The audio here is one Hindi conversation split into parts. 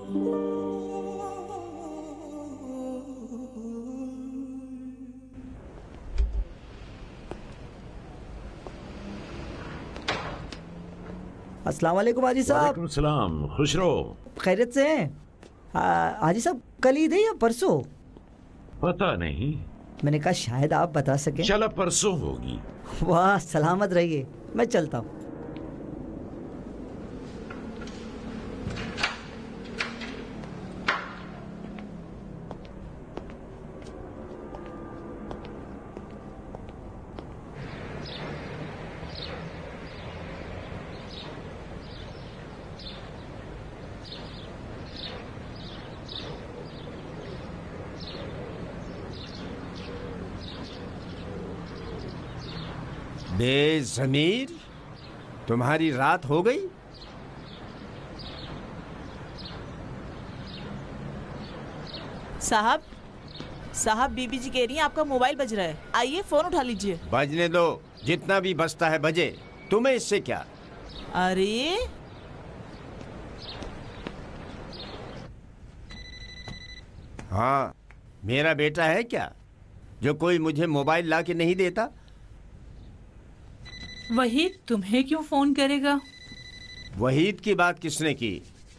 अस्सलाम वालेकुम हाजी साहब। वालेकुम सलाम, खुश रहो। खैरियत से हैं? हाजी साहब कल ईद है या परसों? पता नहीं, मैंने कहा शायद आप बता सकें। चला परसों होगी। वाह, सलामत रहिए, मैं चलता हूँ। बेज़मीर, तुम्हारी रात हो गई? साहब बीबी जी कह रही हैं आपका मोबाइल बज रहा है, आइए फोन उठा लीजिए। बजने दो, जितना भी बजता है बजे, तुम्हें इससे क्या? अरे हाँ, मेरा बेटा है क्या जो कोई मुझे मोबाइल ला के नहीं देता? वहीद तुम्हें क्यों फोन करेगा? वहीद की बात किसने की?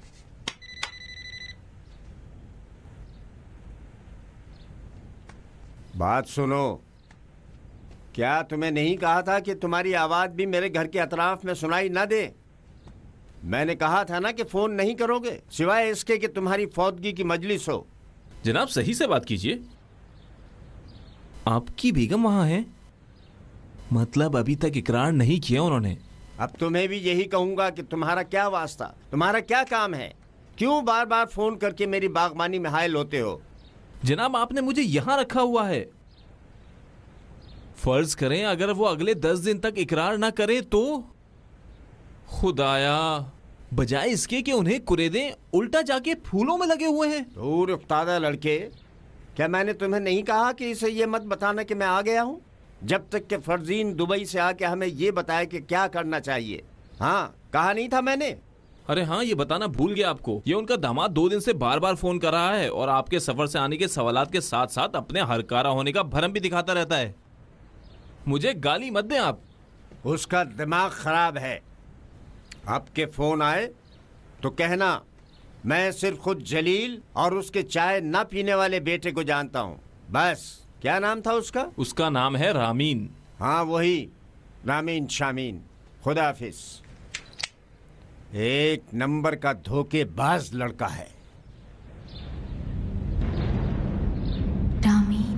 बात सुनो, क्या तुम्हें नहीं कहा था कि तुम्हारी आवाज भी मेरे घर के अतराफ में सुनाई ना दे? मैंने कहा था ना कि फोन नहीं करोगे सिवाय इसके कि तुम्हारी फौतगी की मजलिस हो। जनाब सही से बात कीजिए। आपकी बेगम वहां है? मतलब अभी तक इकरार नहीं किया उन्होंने? अब तुम्हें भी यही कहूंगा कि तुम्हारा क्या वास्ता, तुम्हारा क्या काम है? क्यों बार बार फोन करके मेरी बागबानी में हायल होते हो? जनाब आपने मुझे यहां रखा हुआ है। फर्ज करें अगर वो अगले 10 दिन तक इकरार ना करे तो? खुदाया, बजाय इसके कि उन्हें कुरेदें, उल्टा जाके फूलों में लगे हुए हैं। दूर उफ्तादा लड़के, क्या मैंने तुम्हें नहीं कहा कि इसे ये मत बताना कि मैं आ गया हूं, जब तक कि फर्जीन दुबई से आके हमें ये बताए कि क्या करना चाहिए? हाँ, कहा नहीं था मैंने? अरे हाँ, ये बताना भूल गया आपको। ये उनका दामाद 2 दिन से बार बार फोन कर रहा है और आपके सफर से आने के सवालात के साथ साथ अपने हरकारा होने का भरम भी दिखाता रहता है। मुझे गाली मत दें आप। उसका दिमाग खराब है। आपके फोन आए तो कहना मैं सिर्फ खुद जलील और उसके चाय ना पीने वाले बेटे को जानता हूँ, बस। क्या नाम था उसका? उसका नाम है रामीन। हाँ वही, रामीन शामीन। खुदा हाफिज। एक नंबर का धोखेबाज लड़का है। रामीन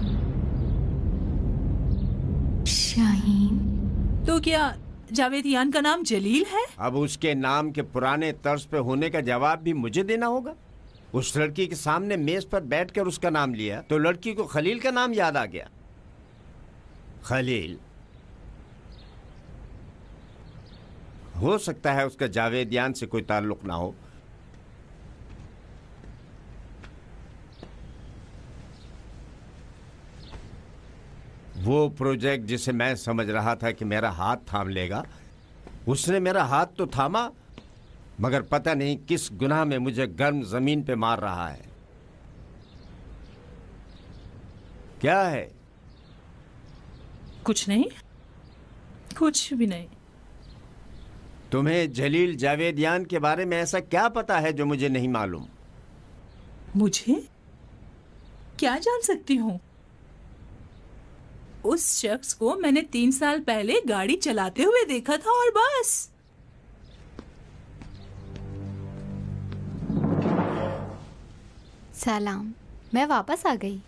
शाहीन। तो क्या जावेदियान का नाम जलील है? अब उसके नाम के पुराने तर्ज पे होने का जवाब भी मुझे देना होगा। उस लड़की के सामने मेज पर बैठकर उसका नाम लिया तो लड़की को खलील का नाम याद आ गया। खलील हो सकता है उसका जावेदियान से कोई ताल्लुक ना हो। वो प्रोजेक्ट जिसे मैं समझ रहा था कि मेरा हाथ थाम लेगा, उसने मेरा हाथ तो थामा, मगर पता नहीं किस गुनाह में मुझे गर्म जमीन पे मार रहा है। क्या है? कुछ नहीं, कुछ भी नहीं। तुम्हें जलील जावेदियान के बारे में ऐसा क्या पता है जो मुझे नहीं मालूम? मुझे क्या जान सकती हूँ? उस शख्स को मैंने 3 साल पहले गाड़ी चलाते हुए देखा था और बस। सलाम, मैं वापस आ गई।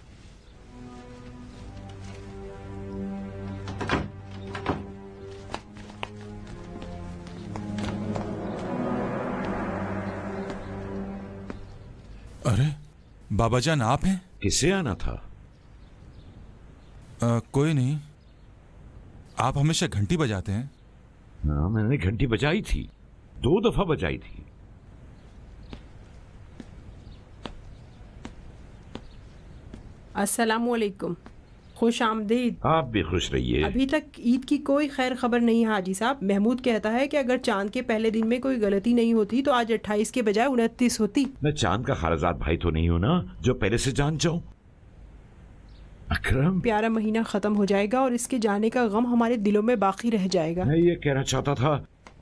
अरे बाबाजान, आप हैं? किसे आना था? कोई नहीं। आप हमेशा घंटी बजाते हैं? हाँ, मैंने घंटी बजाई थी, 2 दफा बजाई थी। अस्सलामुअलैकुम। खुश आमदीद। आप भी खुश रहिए। अभी तक ईद की कोई खैर खबर नहीं है हाजी साहब। महमूद कहता है कि अगर चांद के पहले दिन में कोई गलती नहीं होती तो आज 28 के बजाय 29 होती। मैं चांद का खारजाद भाई तो नहीं हूं ना जो पहले से जान जाऊं। अकरम, प्यारा महीना खत्म हो जाएगा और इसके जाने का गम हमारे दिलों में बाकी रह जाएगा। मैं ये कहना चाहता था।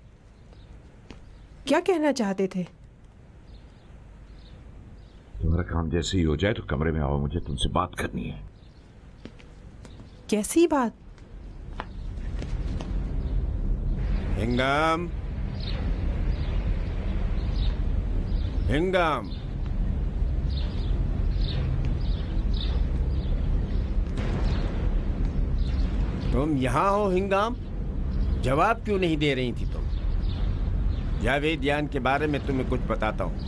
क्या कहना चाहते थे? तुम्हारा काम जैसे ही हो जाए तो कमरे में आओ, मुझे तुमसे बात करनी है। कैसी बात? हिंगाम, हिंगाम, तुम यहां हो हिंगाम? जवाब क्यों नहीं दे रही थी तुम? जावेदियान के बारे में तुम्हें कुछ बताता हूं।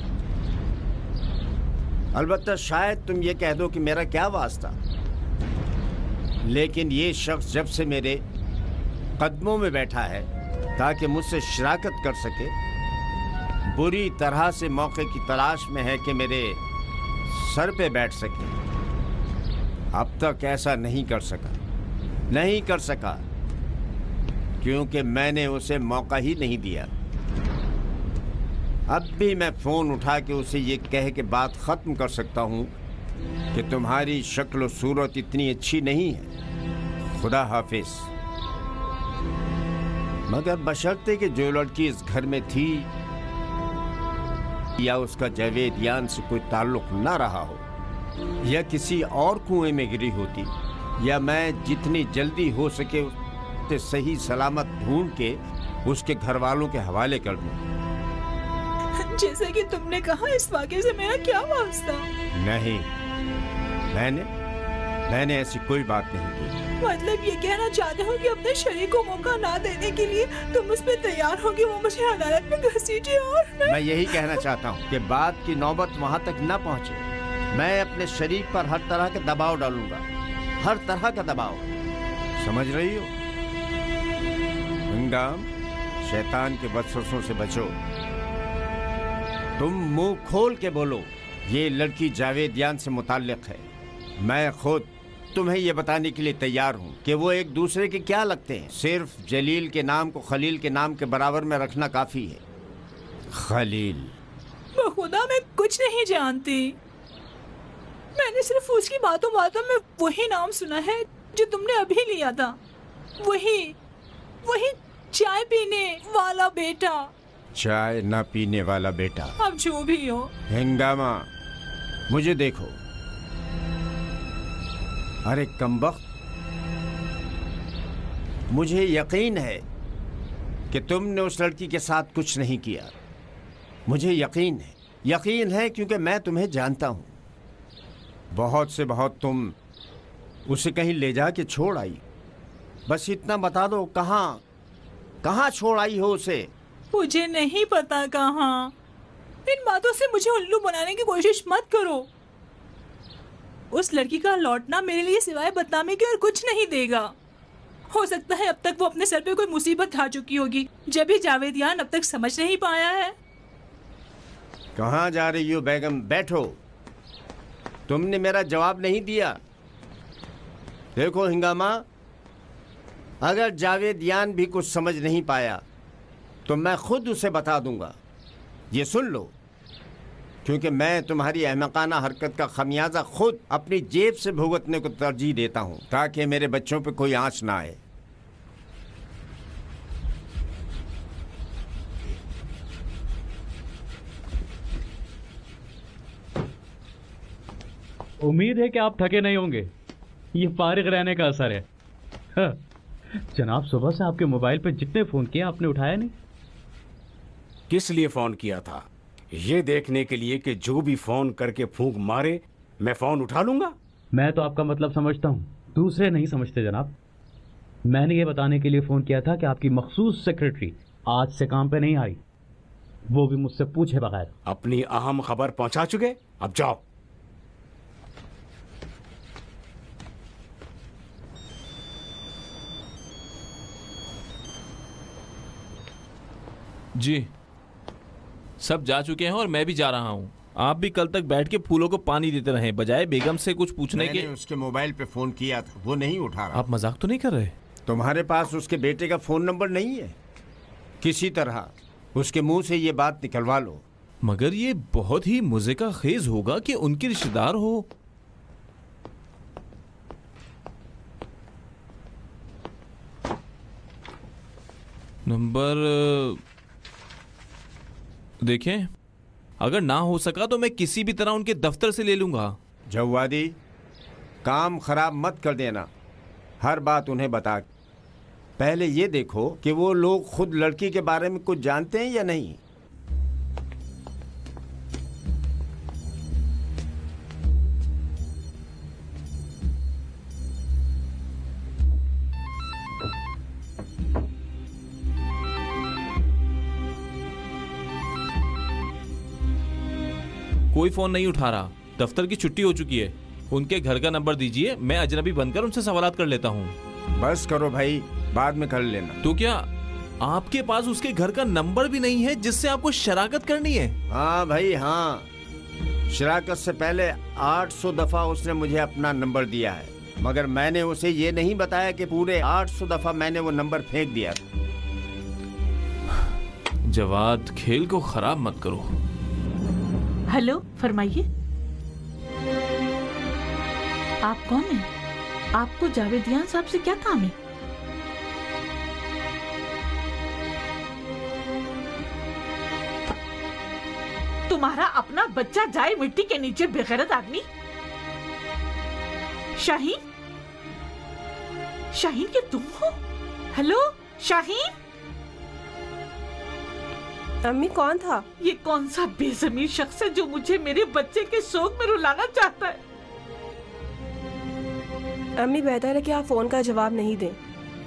अलबत्ता शायद तुम ये कह दो कि मेरा क्या वास्ता, लेकिन ये शख्स जब से मेरे कदमों में बैठा है ताकि मुझसे शराकत कर सके, बुरी तरह से मौके की तलाश में है कि मेरे सर पे बैठ सके। अब तक ऐसा नहीं कर सका, नहीं कर सका, क्योंकि मैंने उसे मौका ही नहीं दिया। अब भी मैं फोन उठा के उसे ये कह के बात खत्म कर सकता हूं कि तुम्हारी शक्ल और सूरत इतनी अच्छी नहीं है, खुदा हाफिज। मगर बशर्ते कि जो लड़की इस घर में थी या उसका जावेदियान से कोई ताल्लुक ना रहा हो, या किसी और कुएं में गिरी होती, या मैं जितनी जल्दी हो सके उसे सही सलामत ढूंढ के उसके घर वालों के हवाले कर दूं। जैसे कि तुमने कहा, इस वाक़े से मेरा क्या वास्ता? नहीं, मैंने ऐसी कोई बात नहीं की। मतलब ये कहना चाहते हो कि अपने शरीक को मौका ना देने के लिए तुम उस पे तैयार हो कि वो मुझे अदालत में घसीटे? और मैं यही कहना चाहता हूँ कि बात की नौबत वहाँ तक न पहुँचे। मैं अपने शरीक पर हर तरह का दबाव डालूंगा, हर तरह का दबाव। समझ रही हो? हिंगाम, शैतान के वसवसों से बचो। तुम मुंह खोल के बोलो, ये लड़की जावेदियान से मुताल्लिक है। मैं खुद तुम्हें ये बताने के लिए तैयार हूँ कि वो एक दूसरे के क्या लगते हैं। सिर्फ जलील के नाम को खलील के नाम के बराबर में रखना काफी है। खलील, खुदा मैं कुछ नहीं जानती। मैंने सिर्फ उसकी बातों में वही नाम सुना है जो तुमने अभी लिया था। वही चाय पीने वाला बेटा। चाय ना पीने वाला बेटा। अब जो भी हो। हिंगामा, मुझे देखो। अरे कमबख्त, मुझे यकीन है कि तुमने उस लड़की के साथ कुछ नहीं किया। मुझे यकीन है क्योंकि मैं तुम्हें जानता हूं। बहुत से बहुत तुम उसे कहीं ले जाके छोड़ आई। बस इतना बता दो, कहाँ छोड़ आई हो उसे? मुझे नहीं पता कहाँ। इन बातों से मुझे उल्लू बनाने की कोशिश मत करो। उस लड़की का लौटना मेरे लिए सिवाय बदनामी के और कुछ नहीं देगा। हो सकता है अब तक वो अपने सर पे कोई मुसीबत आ चुकी होगी, जब भी जावेदियान अब तक समझ नहीं पाया है। कहाँ जा रही हो बेगम? बैठो। तुमने मेरा जवाब नहीं दिया। देखो हिंगामा, अगर जावेदियान भी कुछ समझ नहीं पाया तो मैं खुद उसे बता दूंगा। ये सुन लो, क्योंकि मैं तुम्हारी अहमकाना हरकत का खमियाजा खुद अपनी जेब से भुगतने को तरजीह देता हूं, ताकि मेरे बच्चों पे कोई आंच ना आए। उम्मीद है कि आप थके नहीं होंगे। ये फारिग रहने का असर है। हाँ। जनाब, सुबह से आपके मोबाइल पे जितने फोन किए आपने उठाया नहीं। किस लिए फोन किया था? ये देखने के लिए कि जो भी फोन करके फूंक मारे मैं फोन उठा लूंगा? मैं तो आपका मतलब समझता हूँ, दूसरे नहीं समझते जनाब। मैंने ये बताने के लिए फोन किया था कि आपकी मखसूस सेक्रेटरी आज से काम पे नहीं आई, वो भी मुझसे पूछे बगैर। अपनी अहम खबर पहुंचा चुके, अब जाओ। जी, सब जा चुके हैं और मैं भी जा रहा हूं। आप भी कल तक बैठ के फूलों को पानी देते रहे बजाय बेगम से कुछ पूछने के। मैंने उसके मोबाइल पे फोन किया था, वो नहीं उठा रहा। आप मजाक तो नहीं कर रहे? तुम्हारे पास उसके बेटे का फोन नंबर नहीं है? किसी तरह उसके मुंह से ये बात निकलवा लो। मगर ये बहुत ही मुझे का खेज होगा कि उनके रिश्तेदार हो। नंबर देखें, अगर ना हो सका तो मैं किसी भी तरह उनके दफ्तर से ले लूंगा। जवादी, काम खराब मत कर देना, हर बात उन्हें बता। पहले ये देखो कि वो लोग खुद लड़की के बारे में कुछ जानते हैं या नहीं। कोई फोन नहीं उठा रहा, दफ्तर की छुट्टी हो चुकी है। उनके घर का नंबर दीजिए, मैं अजनबी बनकर उनसे सवालात कर लेता हूँ। बस करो भाई, बाद में कर लेना। तो क्या आपके पास उसके घर का नंबर भी नहीं है जिससे आपको शराकत करनी है? हाँ भाई हाँ, शराकत से पहले 800 दफा उसने मुझे अपना नंबर दिया है, मगर मैंने उसे ये नहीं बताया कि पूरे 800 दफा मैंने वो नंबर फेंक दिया था। जवाद, खेल को खराब मत करो। हेलो, फरमाइए। आप कौन हैं? आपको जावेदियान साहब से क्या काम है? तुम्हारा अपना बच्चा जाए मिट्टी के नीचे, बेगैरत आदमी। शाहीन, शाहीन के तुम हो? हेलो शाहीन। अम्मी, कौन था? ये कौन सा बेज़मीर शख्स है जो मुझे मेरे बच्चे के शोक में रुलाना चाहता है? अम्मी, बेहतर है कि आप फोन का जवाब नहीं दें।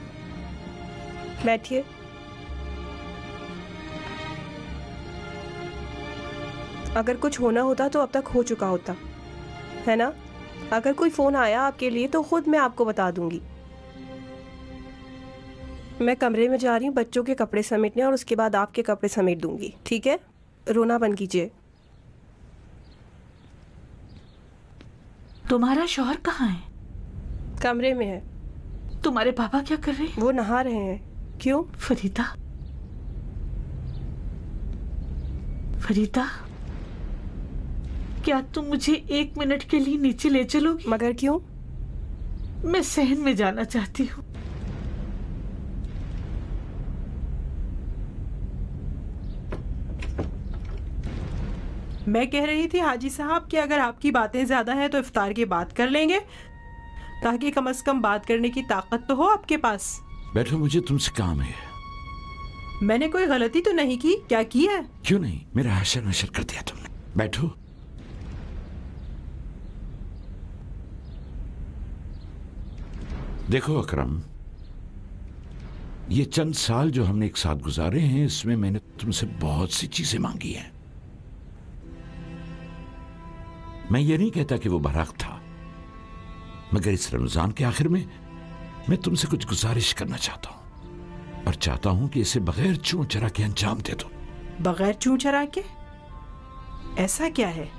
बैठिए। अगर कुछ होना होता तो अब तक हो चुका होता, है ना? अगर कोई फोन आया आपके लिए तो खुद मैं आपको बता दूंगी। मैं कमरे में जा रही हूँ बच्चों के कपड़े समेटने, और उसके बाद आपके कपड़े समेट दूंगी, ठीक है? रोना बंद कीजिए। तुम्हारा शौहर कहाँ है? कमरे में है। तुम्हारे पापा क्या कर रहे हैं? वो नहा रहे हैं। क्यों? फरीदा, फरीदा, क्या तुम मुझे 1 मिनट के लिए नीचे ले चलोगी? मगर क्यों? मैं सहन में जाना चाहती हूँ। मैं कह रही थी हाजी साहब कि अगर आपकी बातें ज्यादा हैं तो इफ्तार के बाद कर लेंगे, ताकि कम से कम बात करने की ताकत तो हो आपके पास। बैठो, मुझे तुमसे काम है। मैंने कोई गलती तो नहीं की? क्या की है? क्यों नहीं, मेरा हशर नशर कर दिया तुमने। बैठो। देखो अकरम, ये चंद साल जो हमने एक साथ गुजारे हैं, इसमें मैंने तुमसे बहुत सी चीजें मांगी हैं। मैं ये नहीं कहता कि वो बराक था, मगर इस रमजान के आखिर में मैं तुमसे कुछ गुजारिश करना चाहता हूं, और चाहता हूं कि इसे बगैर चूं चरा के अंजाम दे दो। बगैर चूं चरा के? ऐसा क्या है?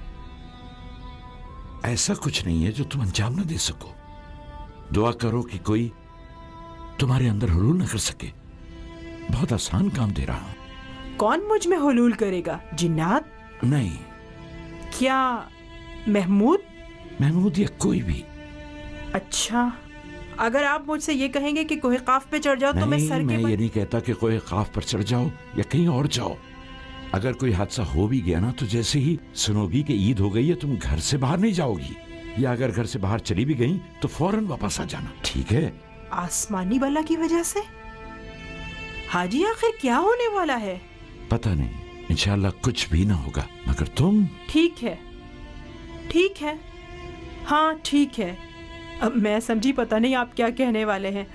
ऐसा कुछ नहीं है जो तुम अंजाम न दे सको। दुआ करो कि कोई तुम्हारे अंदर हुलूल न कर सके। बहुत आसान काम दे रहा हूं। कौन मुझ में हुलूल करेगा? जिन्नात? नहीं। क्या महमूद? महमूद या कोई भी। अच्छा, अगर आप मुझसे ये कहेंगे कि कोई काफ पे चढ़ जाओ तो मैं सर के ये नहीं कहता कि कोई काफ पर चढ़ जाओ या कहीं और जाओ। अगर कोई हादसा हो भी गया ना, तो जैसे ही सुनोगी कि ईद हो गई है, तुम घर से बाहर नहीं जाओगी, या अगर घर से बाहर चली भी गई तो फौरन वापस आ जाना, ठीक है? आसमानी बला की वजह से? हाजी, आखिर क्या होने वाला है? पता नहीं, इंशाल्लाह कुछ भी ना होगा, मगर तुम। ठीक है, ठीक है, हाँ ठीक है। अब मैं समझी, पता नहीं आप क्या कहने वाले हैं।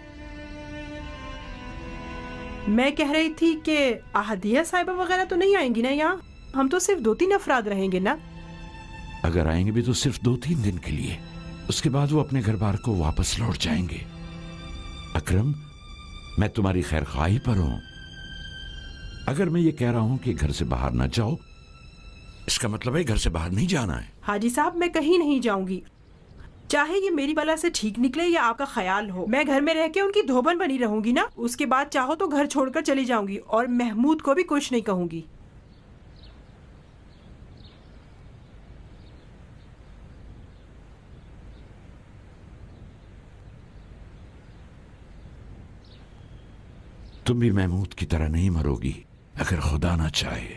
मैं कह रही थी कि आहदिया साहिबा वगैरह तो नहीं आएंगी ना यहाँ? हम तो सिर्फ 2-3 अफराद रहेंगे ना? अगर आएंगे भी तो सिर्फ 2-3 दिन के लिए, उसके बाद वो अपने घर बार को वापस लौट जाएंगे। अकरम, मैं तुम्हारी खैर ख्वाही पर हूं। अगर मैं ये कह रहा हूं कि घर से बाहर ना जाओ, इसका मतलब है घर से बाहर नहीं जाना है। हाजी साहब, मैं कहीं नहीं जाऊंगी, चाहे ये मेरी बला से ठीक निकले या आपका ख्याल हो। मैं घर में रह के उनकी धोबन बनी रहूंगी ना, उसके बाद चाहो तो घर छोड़कर चली जाऊंगी और महमूद को भी कुछ नहीं कहूंगी। तुम भी महमूद की तरह नहीं मरोगी अगर खुदा ना चाहे।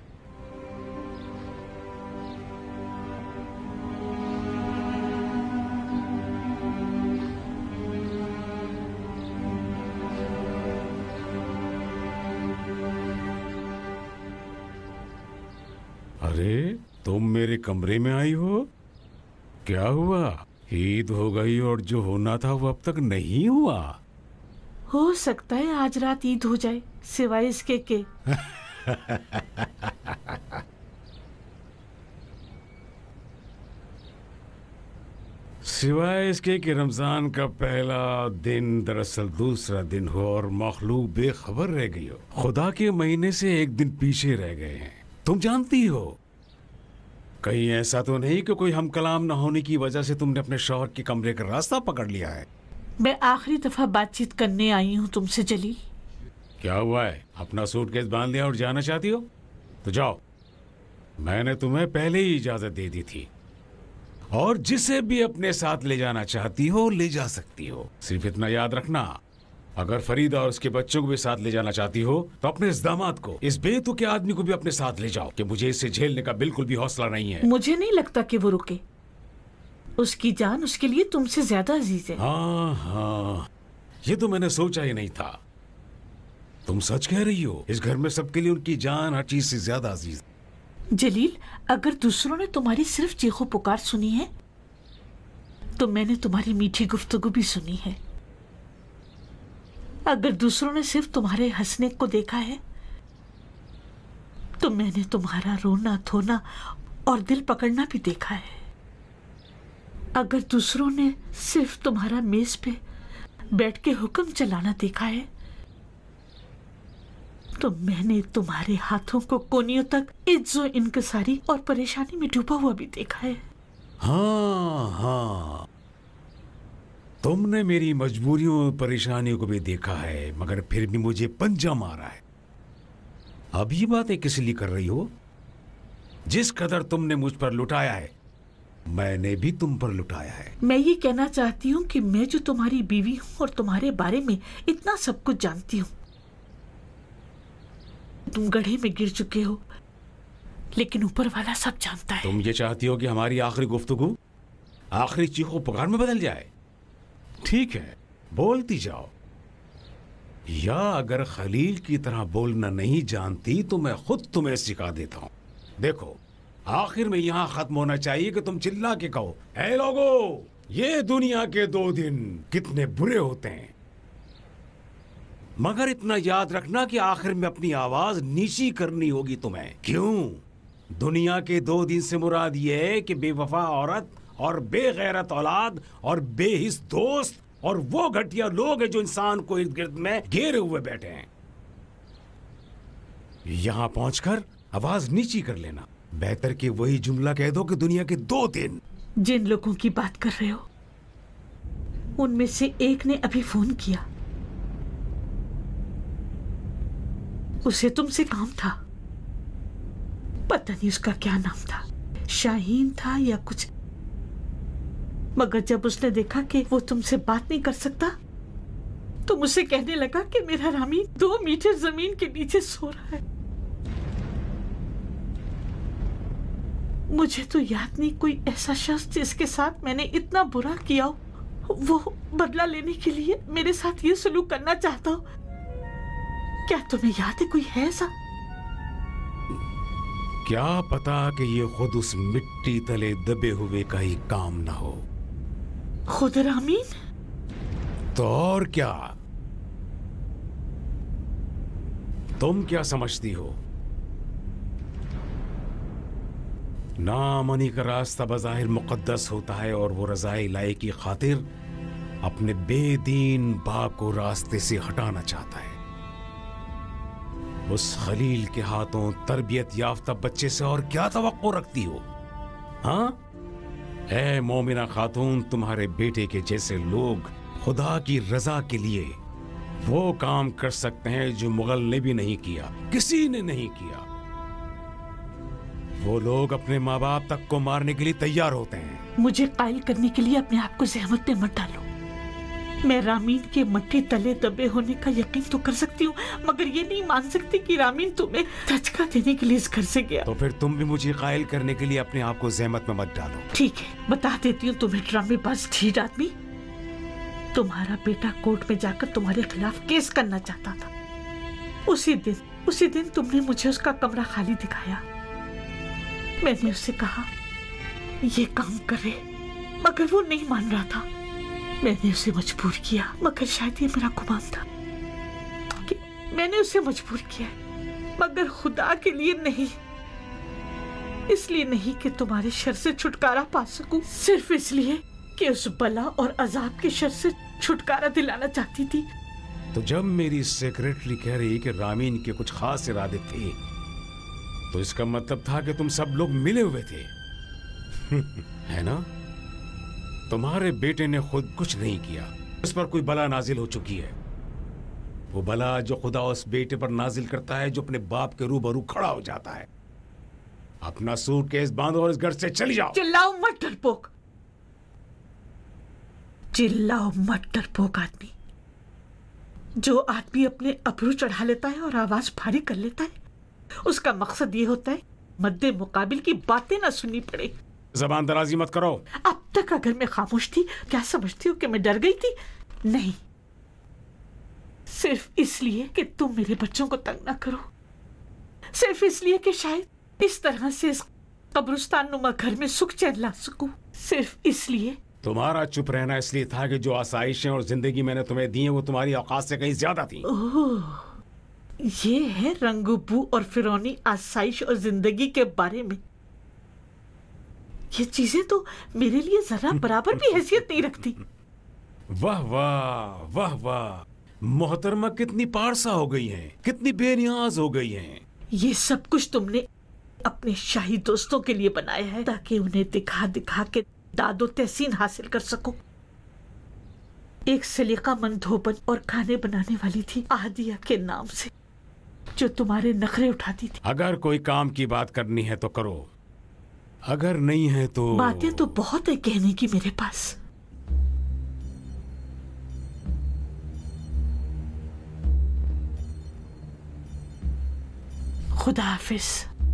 अरे तुम मेरे कमरे में आई हो, क्या हुआ? ईद हो गई और जो होना था वो अब तक नहीं हुआ। हो सकता है आज रात ईद हो जाए, सिवाय इसके के। सिवाय इसके कि रमजान का पहला दिन दरअसल दूसरा दिन हो और मखलूक बेखबर रह गई हो। खुदा के महीने से एक दिन पीछे रह गए हैं। तुम जानती हो, कहीं ऐसा तो नहीं कि कोई हम कलाम न होने की वजह से तुमने अपने शौहर के कमरे का रास्ता पकड़ लिया है? मैं आखिरी दफा बातचीत करने आई हूँ तुमसे जलील। क्या हुआ है? अपना सूटकेस बांध लिया और जाना चाहती हो? तो जाओ, मैंने तुम्हें पहले ही इजाजत दे दी थी और जिसे भी अपने साथ ले जाना चाहती हो ले जा सकती हो। सिर्फ इतना याद रखना, अगर फरीदा और उसके बच्चों को भी साथ ले जाना चाहती हो तो अपने इस दामाद को, इस बेतुके आदमी को भी अपने साथ ले जाओ कि मुझे इसे झेलने का बिल्कुल भी हौसला नहीं है। मुझे नहीं लगता कि वो रुके, उसकी जान उसके लिए तुमसे ज्यादा अजीज है। हाँ हाँ, ये तो मैंने सोचा ही नहीं था। तुम सच कह रही हो, इस घर में सबके लिए उनकी जान हर चीज से ज्यादा अजीज। जलील, अगर दूसरों ने तुम्हारी सिर्फ चीखो पुकार सुनी है तो मैंने तुम्हारी मीठी गुफ्तगू भी सुनी है। अगर दूसरों ने सिर्फ तुम्हारे हंसने को देखा है तो मैंने तुम्हारा रोना धोना और दिल पकड़ना भी देखा है। अगर दूसरों ने सिर्फ तुम्हारा मेज पे बैठ के हुक्म चलाना देखा है तो मैंने तुम्हारे हाथों को कोनियों तक इज्जो इनकसारी और परेशानी में डूबा हुआ भी देखा है। हाँ हाँ, तुमने मेरी मजबूरियों परेशानियों को भी देखा है, मगर फिर भी मुझे पंजा मारा है। अब ये बातें किस लिए कर रही हो? जिस कदर तुमने मुझ पर लुटाया है मैंने भी तुम पर लुटाया है। मैं ये कहना चाहती हूँ कि मैं जो तुम्हारी बीवी हूँ और तुम्हारे बारे में इतना सब कुछ जानती हूँ। तुम गड्ढे में गिर चुके हो लेकिन ऊपर वाला सब जानता है। तुम ये चाहती हो कि हमारी आखिरी गुफ्तगू आखिरी चीखों पुकार में बदल जाए? ठीक है, बोलती जाओ। या अगर खलील की तरह बोलना नहीं जानती तो मैं खुद तुम्हें सिखा देता हूं। देखो, आखिर में यहां खत्म होना चाहिए कि तुम चिल्ला के कहो, ऐ लोगो, ये दुनिया के 2 दिन कितने बुरे होते हैं। मगर इतना याद रखना कि आखिर में अपनी आवाज नीची करनी होगी तुम्हें। क्यों? दुनिया के 2 दिन से मुराद ये है कि बेवफा औरत और बेगैरत औलाद और बेहिस दोस्त और वो घटिया लोग हैं जो इंसान को इर्द गिर्द में घेरे हुए बैठे हैं। यहां पहुंचकर आवाज नीची कर लेना। बेहतर कि वही जुमला कह दो कि दुनिया के 2 दिन। जिन लोगों की बात कर रहे हो उनमें से एक ने अभी फोन किया। उसे तुमसे काम था, पता नहीं उसका क्या नाम था, शाहीन था या कुछ। मगर जब उसने देखा कि वो तुमसे बात नहीं कर सकता तो मुझसे कहने लगा कि मेरा रामी 2 मीटर जमीन के नीचे सो रहा है। मुझे तो याद नहीं कोई ऐसा शख्स जिसके साथ मैंने इतना बुरा किया हो, वो बदला लेने के लिए मेरे साथ ये सलूक करना चाहता हो। क्या तुम्हें याद है कोई है ऐसा? क्या पता कि ये खुद उस मिट्टी तले दबे हुए का ही काम ना हो। खुद रामीन? तो और क्या? तुम क्या समझती हो? नामनी का रास्ता बज़ाहिर मुक़द्दस होता है और वो रज़ाए इलाही की खातिर अपने बेदीन बाप को रास्ते से हटाना चाहता है। उस खलील के हाथों तरबियत याफ्ता बच्चे से और क्या तवक्को रखती हो? हाँ, ऐ मोमिना खातून, तुम्हारे बेटे के जैसे लोग खुदा की रजा के लिए वो काम कर सकते हैं जो मुगल ने भी नहीं किया, किसी ने नहीं किया। वो लोग अपने माँ बाप तक को मारने के लिए तैयार होते हैं। मुझे कायल करने के लिए अपने आप को ज़हमत में मत डालो। मैं रामीन के मट्टी तले दबे होने का यकीन तो कर सकती हूँ, मगर ये नहीं मान सकती कि रामीन तुम्हें धचका देने के लिए इस घर से गया। तो फिर तुम भी मुझे कायल करने के लिए अपने आप को ज़हमत में मत डालो। ठीक है, बता देती हूँ तुम्हें ड्रामेबाज ढीठ आदमी। तुम्हारा बेटा कोर्ट में जाकर तुम्हारे खिलाफ केस करना चाहता था। उसी दिन तुमने मुझे उसका कमरा खाली दिखाया। मैंने उससे कहा ये काम करे, मगर वो नहीं मान रहा था। मैंने उसे मजबूर किया, मगर शायद ये मेरा गुमान था कि मैंने उसे मजबूर किया, मगर खुदा के लिए नहीं। इसलिए नहीं कि तुम्हारे शर से छुटकारा पा सकूं, सिर्फ इसलिए कि उस बला और अजाब के शर से छुटकारा दिलाना चाहती थी। तो जब मेरी सेक्रेटरी कह रही कि रामीन के कुछ खास इरादे थे, तो इसका मतलब था कि तुम सब लोग मिले हुए थे। है ना? तुम्हारे बेटे ने खुद कुछ नहीं किया, उस पर कोई बला नाजिल हो चुकी है। वो बला जो खुदा उस बेटे पर नाजिल करता है जो अपने बाप के रूबरू खड़ा हो जाता है। अपना सूटकेस बांधो और इस घर से चली जाओ। चिल्लाओ मत डरपोक, चिल्लाओ मत डरपोक आदमी। जो आदमी अपने अबरू चढ़ा लेता है और आवाज भारी कर लेता है, उसका मकसद ये होता है मद्दे मुकाबिल की बातें ना सुननी पड़े। ज़बान दराजी मत करो। अब तक अगर मैं खामोश थी, क्या समझती हो कि मैं डर गई थी? नहीं, सिर्फ इसलिए कि तुम मेरे बच्चों को तंग ना करो, सिर्फ इसलिए कि शायद इस तरह से इस कब्रिस्तान नुमा घर में सुख चैन ला सकूं, सिर्फ इसलिए। तुम्हारा चुप रहना इसलिए था कि जो आसाइशें और जिंदगी मैंने तुम्हें दी हैं वो तुम्हारी औकात से कहीं ज्यादा थी। ओह, ये है रंगबू और फिरौनी आसाइश और जिंदगी के बारे में। ये चीजें तो मेरे लिए जरा बराबर भी हैसियत नहीं रखती। वाह वाह वाह वाह, मोहतरमा कितनी पारसा हो गई हैं, कितनी बेनियाज हो गई हैं। ये सब कुछ तुमने अपने शाही दोस्तों के लिए बनाया है ताकि उन्हें दिखा दिखा के दादो तहसीन हासिल कर सको। एक सलीकामंद धोबन और खाने बनाने वाली थी आदिया के नाम से, जो तुम्हारे नखरे उठाती थी। अगर कोई काम की बात करनी है तो करो, अगर नहीं है तो। बातें तो बहुत है कहने की मेरे पास। खुदा हाफिज।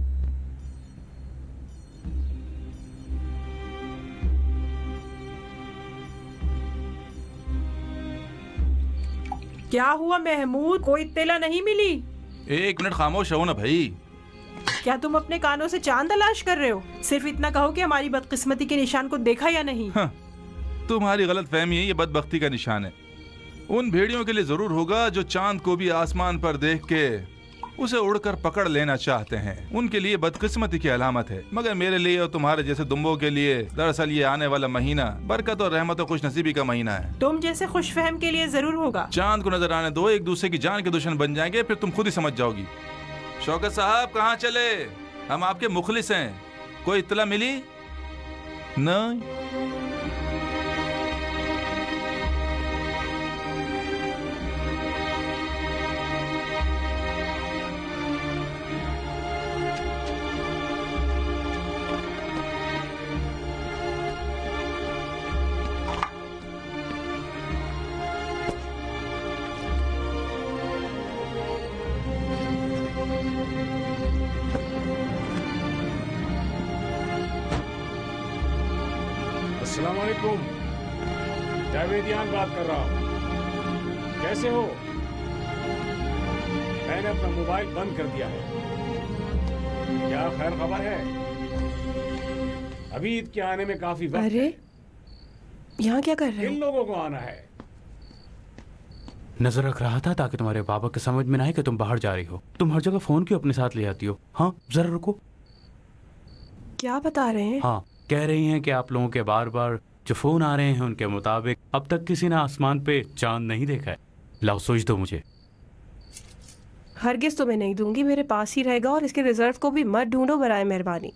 क्या हुआ महमूद, कोई इत्तला नहीं मिली? एक मिनट खामोश रहो ना भाई। क्या तुम अपने कानों से चांद तलाश कर रहे हो? सिर्फ इतना कहो कि हमारी बदकिस्मती के निशान को देखा या नहीं। हाँ, तुम्हारी गलत फहमी है, ये बदबख्ती का निशान है। उन भेड़ियों के लिए जरूर होगा जो चांद को भी आसमान पर देख के उसे उड़कर पकड़ लेना चाहते हैं। उनके लिए बदकिस्मती की अलामत है, मगर मेरे लिए और तुम्हारे जैसे दुम्बों के लिए दरअसल ये आने वाला महीना बरकत और रहमत और खुशनसीबी का महीना है। तुम जैसे खुशफहम के लिए जरूर होगा। चांद को नजर आने दो, एक दूसरे की जान के दुश्मन बन जाएंगे, फिर तुम खुद ही समझ जाओगी। शौकत साहब कहाँ चले? हम आपके मुखलिस हैं। कोई इत्तला मिली? नहीं। अस्सलाम वालेकुम, जावेदियान बात कर रहा हूँ। कैसे हो? मैंने अपना मोबाइल बंद कर दिया है। क्या खैर खबर है? अभी ईद के आने में काफी वक्त अरे है। यहाँ क्या कर रहे हो? इन लोगों को आना है। नजर रख रहा था ताकि तुम्हारे पापा के समझ में ना आए कि तुम बाहर जा रही हो। तुम हर जगह फोन क्यों अपने साथ ले आती हो? हाँ, जरा रुको। क्या बता रहे हैं? हाँ, कह रही हैं कि आप लोगों के बार बार जो फोन आ रहे हैं उनके मुताबिक अब तक किसी ने आसमान पे चांद नहीं देखा है। लाओ सोच दो मुझे। हरगिज तुम्हें नहीं दूंगी, मेरे पास ही रहेगा और इसके रिजर्व को भी मत ढूंढो बराए मेहरबानी।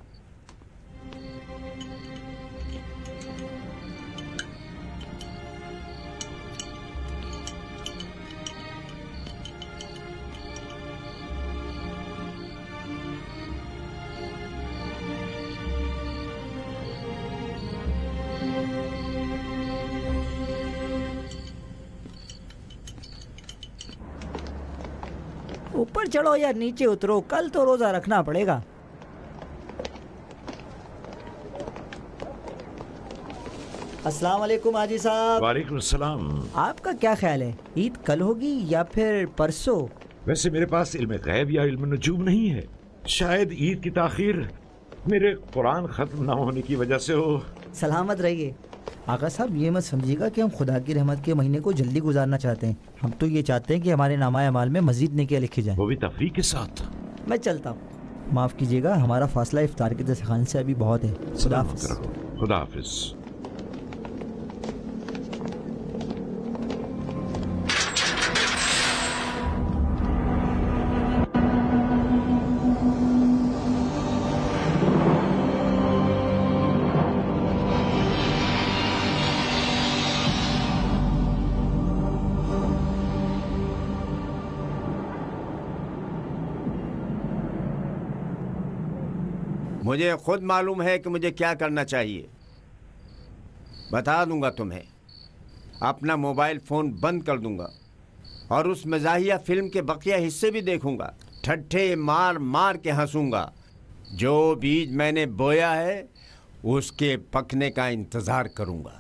ऊपर चढ़ो या नीचे उतरो, कल तो रोजा रखना पड़ेगा। अस्सलाम वालेकुम हाजी साहब। वालेकुम सलाम। आपका क्या ख्याल है, ईद कल होगी या फिर परसों? वैसे मेरे पास इल्म गैब या इल्म नजूम नहीं है। शायद ईद की ताखीर मेरे कुरान खत्म ना होने की वजह से हो। सलामत रहिए। आका साहब ये मत समझिएगा कि हम खुदा की रहमत के महीने को जल्दी गुजारना चाहते हैं। हम तो ये चाहते हैं कि हमारे नामा अमाल में मजीद नेकियां लिखी जाएं। वो भी तफरीक के साथ। मैं चलता हूँ, माफ़ कीजिएगा, हमारा फासला इफ्तार के दस्तरखान से अभी बहुत है। खुदा हाफिज़। खुदा हाफिज़। मुझे खुद मालूम है कि मुझे क्या करना चाहिए। बता दूंगा तुम्हें। अपना मोबाइल फ़ोन बंद कर दूंगा और उस मज़ाहिया फिल्म के बकिया हिस्से भी देखूंगा। ठट्ठे मार मार के हंसूंगा। जो बीज मैंने बोया है उसके पकने का इंतज़ार करूंगा।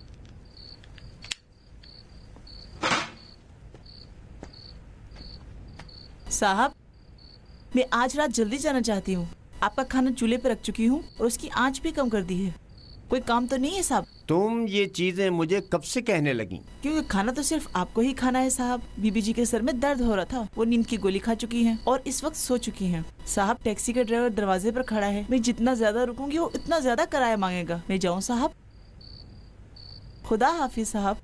साहब, मैं आज रात जल्दी जाना चाहती हूँ। आपका खाना चूल्हे पर रख चुकी हूँ और उसकी आंच भी कम कर दी है। कोई काम तो नहीं है साहब? तुम ये चीजें मुझे कब से कहने लगी? क्योंकि खाना तो सिर्फ आपको ही खाना है साहब। बीबी जी के सर में दर्द हो रहा था, वो नींद की गोली खा चुकी हैं और इस वक्त सो चुकी हैं। साहब, टैक्सी का ड्राइवर दरवाजे पर खड़ा है। मैं जितना ज्यादा रुकूंगी वो इतना ज्यादा किराया मांगेगा। मैं जाऊँ साहब? खुदा हाफिज साहब।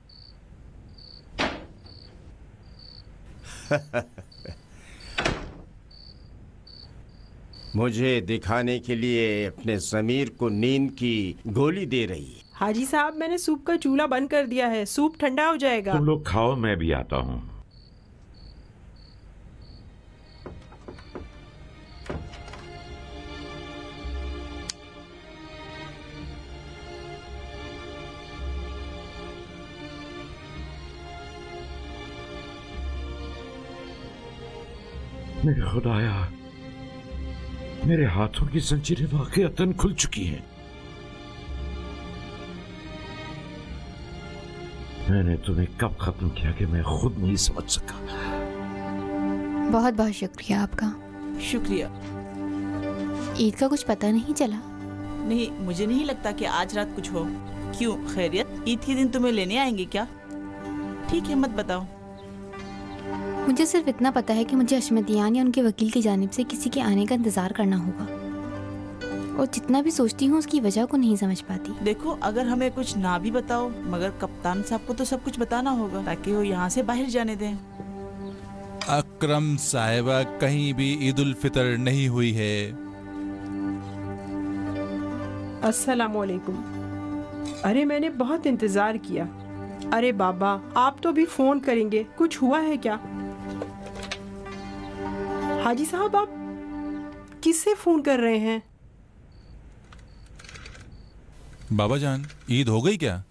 मुझे दिखाने के लिए अपने ज़मीर को नींद की गोली दे रही है। हाजी साहब, मैंने सूप का चूल्हा बंद कर दिया है, सूप ठंडा हो जाएगा। तुम लोग खाओ, मैं भी आता हूँ। मेरे खुदाया, मेरे हाथों की जंजीरें वाकईतन खुल चुकी हैं। मैंने तुम्हें कब खत्म किया कि मैं खुद नहीं समझ सका। बहुत बहुत शुक्रिया आपका। शुक्रिया। ईद का कुछ पता नहीं चला? नहीं, मुझे नहीं लगता कि आज रात कुछ हो। क्यों, खैरियत? ईद के दिन तुम्हें लेने आएंगे क्या? ठीक है, मत बताओ। मुझे सिर्फ इतना पता है कि मुझे अशमतियान या उनके वकील की जानिब से किसी के आने का इंतजार करना होगा, और जितना भी सोचती हूँ उसकी वजह को नहीं समझ पाती। देखो, अगर हमें कुछ ना भी बताओ, मगर कप्तान साहब को तो सब कुछ बताना होगा ताकि वो यहाँ से बाहर जाने दें। अकरम साहिबा, कहीं भी ईद उल फितर नहीं हुई है। अस्सलाम वालेकुम। अरे मैंने बहुत इंतजार किया। अरे बाबा, आप तो भी फोन करेंगे, कुछ हुआ है क्या? हाजी साहब, आप किससे फोन कर रहे हैं? बाबा जान, ईद हो गई क्या?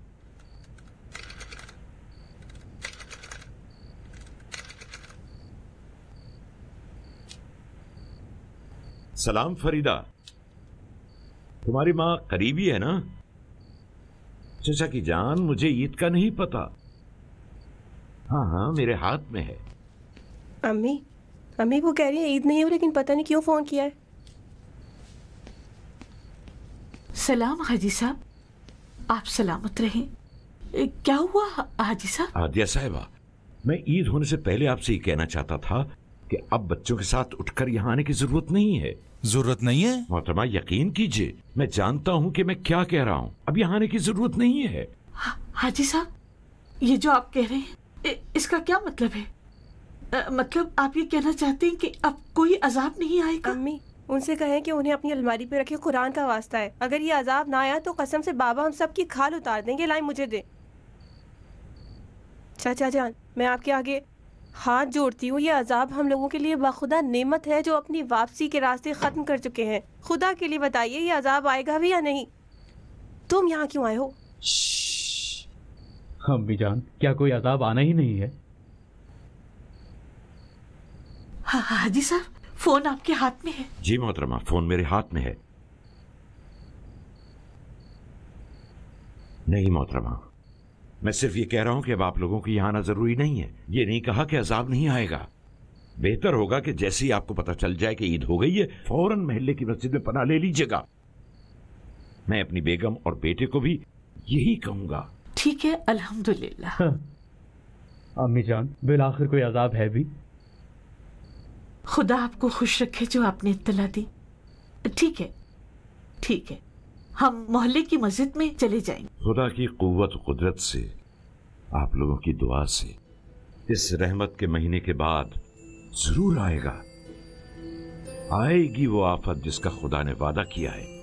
सलाम फरीदा, तुम्हारी माँ करीबी है ना? चचा की जान, मुझे ईद का नहीं पता। हाँ हाँ, मेरे हाथ में है। अम्मी, अम्मी वो कह रही है ईद नहीं हो, लेकिन पता नहीं क्यों फोन किया है। सलाम हाजी साहब, आप सलामत रहें। क्या हुआ हाजी साहब? आदिया साहिबा, मैं ईद होने से पहले आपसे ये कहना चाहता था कि अब बच्चों के साथ उठकर यहाँ आने की जरूरत नहीं है। जरूरत नहीं है? मोहतरमा, यकीन कीजिए, मैं जानता हूँ कि मैं क्या कह रहा हूँ। अब यहाँ आने की जरूरत नहीं है। हाजी साहब, ये जो आप कह रहे हैं इसका क्या मतलब है? मतलब आप ये कहना चाहते हैं कि अब कोई अजाब नहीं आएगा? अम्मी, उनसे कहें कि उन्हें अपनी अलमारी पे रखे, कुरान का वास्ता है। अगर ये अजाब ना आया तो कसम से बाबा हम सब की खाल उतार देंगे। लाई मुझे दे। चाचा जान, मैं आपके आगे हाथ जोड़ती हूँ। ये अजाब हम लोगों के लिए बाखुदा नेमत है जो अपनी वापसी के रास्ते खत्म कर चुके हैं। खुदा के लिए बताइए, ये अजाब आएगा भी या नहीं? तुम यहाँ क्यों आए हो? अम्मी जान, क्या कोई अजाब आना ही नहीं है? हाँ हाजी साहब, फोन आपके हाथ में है। जी मोहतरमा, फोन मेरे हाथ में है। नहीं मोहतरमा, मैं सिर्फ ये कह रहा हूं कि अब आप लोगों को यहाँ आना जरूरी नहीं है। ये नहीं कहा कि अजाब नहीं आएगा। बेहतर होगा कि जैसे ही आपको पता चल जाए कि ईद हो गई है, फौरन महल्ले की मस्जिद में पनाह ले लीजिएगा। मैं अपनी बेगम और बेटे को भी यही कहूंगा। ठीक है, अल्हम्दुलिल्लाह। अम्मी जान, बिल आखिर कोई अजाब है भी? खुदा आपको खुश रखे जो आपने इत्तला दी। ठीक है, ठीक है, हम मोहल्ले की मस्जिद में चले जाएंगे। खुदा की कुव्वत कुदरत से, आप लोगों की दुआ से इस रहमत के महीने के बाद जरूर आएगा। आएगी वो आफत जिसका खुदा ने वादा किया है,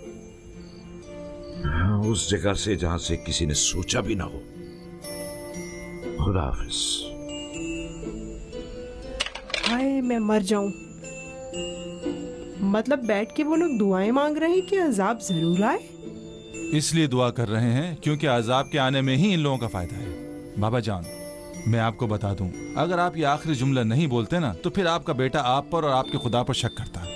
उस जगह से जहां से किसी ने सोचा भी ना हो। खुदा हाफिज। हाय, मैं मर जाऊं। मतलब बैठ के वो लोग दुआएं मांग रहे हैं कि अजाब जरूर आए। इसलिए दुआ कर रहे हैं क्योंकि अजाब के आने में ही इन लोगों का फायदा है। बाबा जान, मैं आपको बता दूं, अगर आप ये आखिरी जुमला नहीं बोलते ना तो फिर आपका बेटा आप पर और आपके खुदा पर शक करता।